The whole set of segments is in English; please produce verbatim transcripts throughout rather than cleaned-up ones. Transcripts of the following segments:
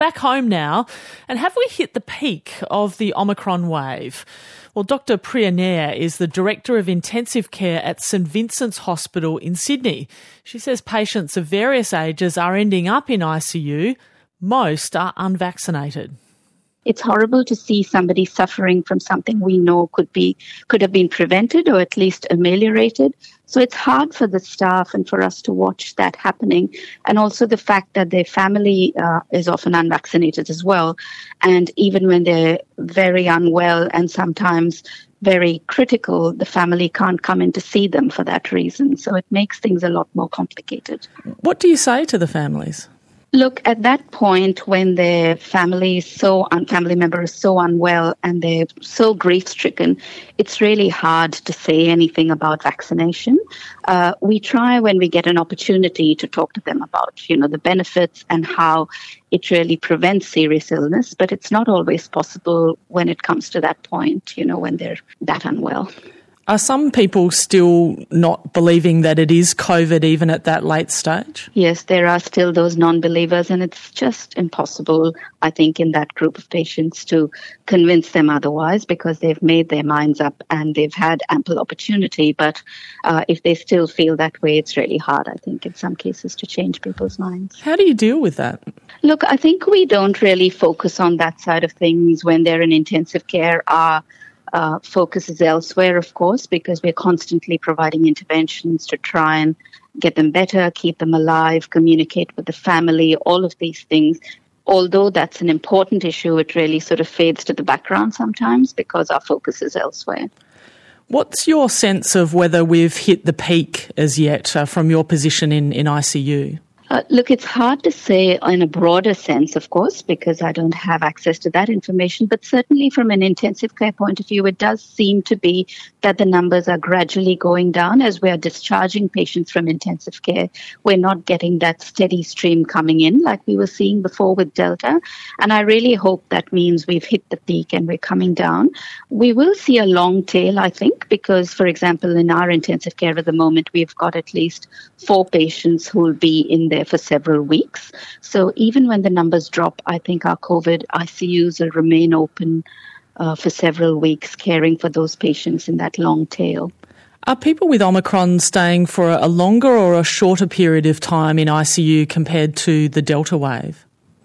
Back home now, and have we hit the peak of the Omicron wave? Well, Doctor Priya Nair is the Director of Intensive Care at St Vincent's Hospital in Sydney. She says patients of various ages are ending up in I C U. Most are unvaccinated. It's horrible to see somebody suffering from something we know could be could have been prevented or at least ameliorated. So it's hard for the staff and for us to watch that happening. And also the fact that their family uh, is often unvaccinated as well. And even when they're very unwell and sometimes very critical, the family can't come in to see them for that reason. So it makes things a lot more complicated. What do you say to the families? Look, at that point when their family is so un- family member is so unwell and they're so grief-stricken, it's really hard to say anything about vaccination. Uh, we try when we get an opportunity to talk to them about, you know, the benefits and how it really prevents serious illness, but it's not always possible when it comes to that point, you know, when they're that unwell. Are some people still not believing that it is COVID even at that late stage? Yes, there are still those non-believers, and it's just impossible, I think, in that group of patients to convince them otherwise because they've made their minds up and they've had ample opportunity. But uh, if they still feel that way, it's really hard, I think, in some cases to change people's minds. How do you deal with that? Look, I think we don't really focus on that side of things when they're in intensive care. Our Uh, focus is elsewhere, of course, because we're constantly providing interventions to try and get them better, keep them alive, communicate with the family, all of these things. Although that's an important issue, it really sort of fades to the background sometimes because our focus is elsewhere. What's your sense of whether we've hit the peak as yet uh, from your position in, in I C U? Uh, look, it's hard to say in a broader sense, of course, because I don't have access to that information. But certainly from an intensive care point of view, it does seem to be that the numbers are gradually going down as we are discharging patients from intensive care. We're not getting that steady stream coming in like we were seeing before with Delta. And I really hope that means we've hit the peak and we're coming down. We will see a long tail, I think, because, for example, in our intensive care at the moment, we've got at least four patients who will be in there for several weeks. So even when the numbers drop, I think our COVID I C Us will remain open uh, for several weeks, caring for those patients in that long tail. Are people with Omicron staying for a longer or a shorter period of time in I C U compared to the Delta wave?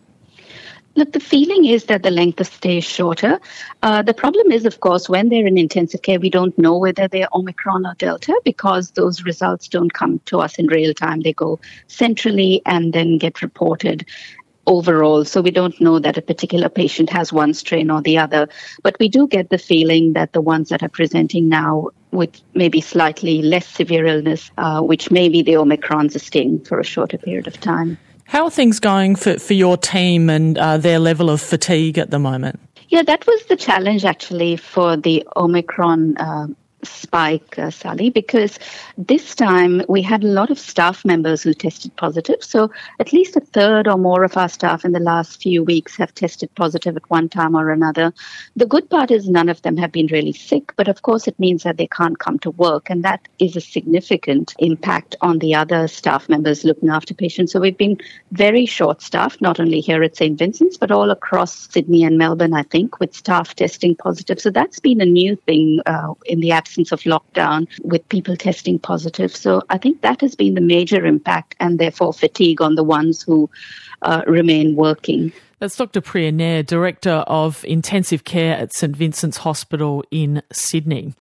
Look, the feeling is that the length of stay is shorter. Uh, the problem is, of course, when they're in intensive care, we don't know whether they're Omicron or Delta because those results don't come to us in real time. They go centrally and then get reported overall. So we don't know that a particular patient has one strain or the other. But we do get the feeling that the ones that are presenting now with maybe slightly less severe illness, uh, which maybe the Omicrons are staying for a shorter period of time. How are things going for, for your team and uh, their level of fatigue at the moment? Yeah, that was the challenge actually for the Omicron uh, spike, uh, Sally, because this time we had a lot of staff members who tested positive. So at least a third or more of our staff in the last few weeks have tested positive at one time or another. The good part is none of them have been really sick, but of course it means that they can't come to work. And that is a significant impact on the other staff members looking after patients. So we've been very short-staffed, not only here at St Vincent's, but all across Sydney and Melbourne, I think, with staff testing positive. So that's been a new thing uh, in the absence of lockdown with people testing positive. So I think that has been the major impact and therefore fatigue on the ones who uh, remain working. That's Doctor Priya Nair, Director of Intensive Care at St Vincent's Hospital in Sydney.